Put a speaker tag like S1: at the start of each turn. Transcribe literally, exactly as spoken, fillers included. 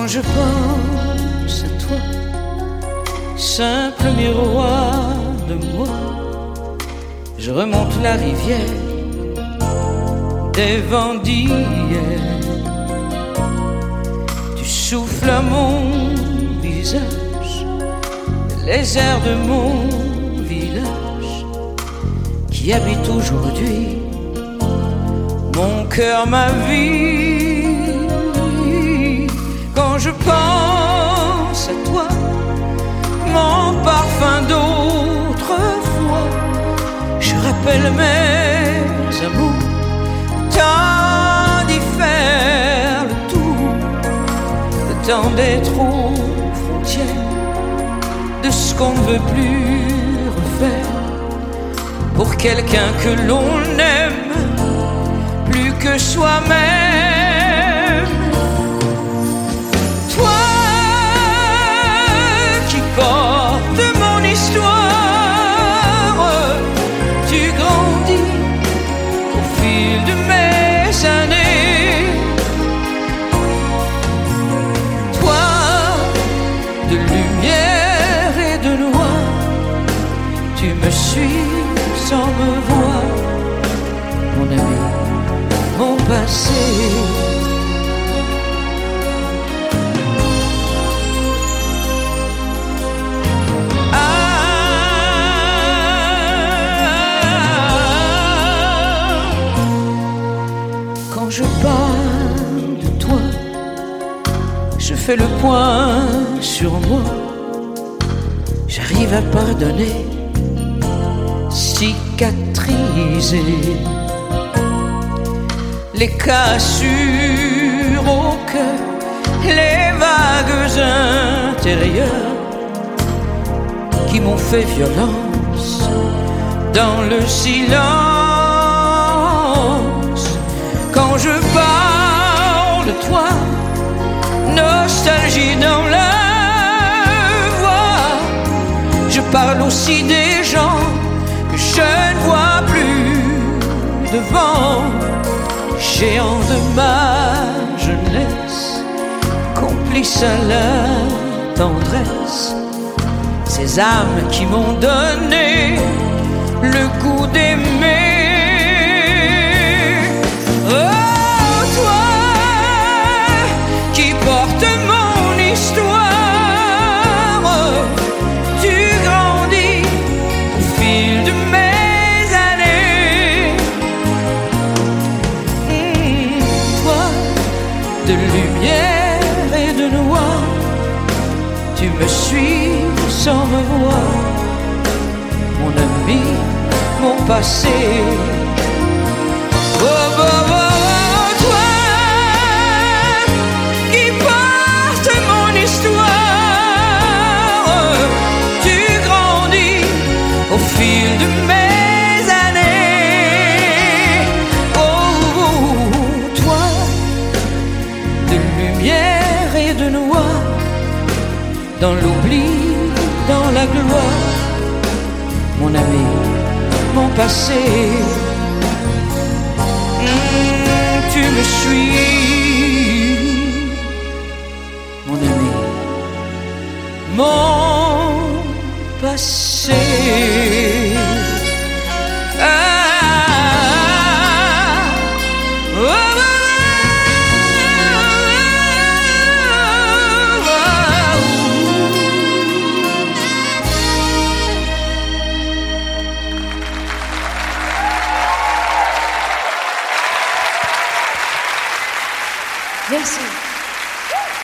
S1: Quand je pense à toi, simple miroir de moi, je remonte la rivière des vents d'hier. Tu souffles à mon visage les airs de mon village qui habite aujourd'hui mon cœur, ma vie. Quand je pense à toi, mon parfum d'autrefois, je rappelle mes amours, tant d'y faire le tour, le temps d'être aux frontières de ce qu'on ne veut plus refaire pour quelqu'un que l'on aime plus que soi-même. Toi qui portes mon histoire, tu grandis au fil de mes années. Toi de lumière et de noir, tu me suis sans me voir, mon ami, mon passé. Ah, quand je parle de toi, je fais le point sur moi, j'arrive à pardonner, cicatriser les cassures au cœur, les vagues intérieures qui m'ont fait violence dans le silence. Quand je parle de toi, nostalgie dans la voix, je parle aussi des gens que je ne vois plus devant, géants de ma jeunesse, complices à la tendresse, ces âmes qui m'ont donné le goût d'aimer. Oh, toi qui portes mon histoire, tu grandis au fil de mes années. Mmh, toi de lumière et de noir, tu me suis sans me voir, mon ami, mon passé. Oh, oh, oh, oh, toi qui portes mon histoire, tu grandis au fil de mes années. Oh, oh, toi de lumière et de noir, dans l'oubli, dans la gloire, mon ami, mon passé. Mmh, tu me suis, mon ami, mon passé. Ah, oh, oh,
S2: Merci.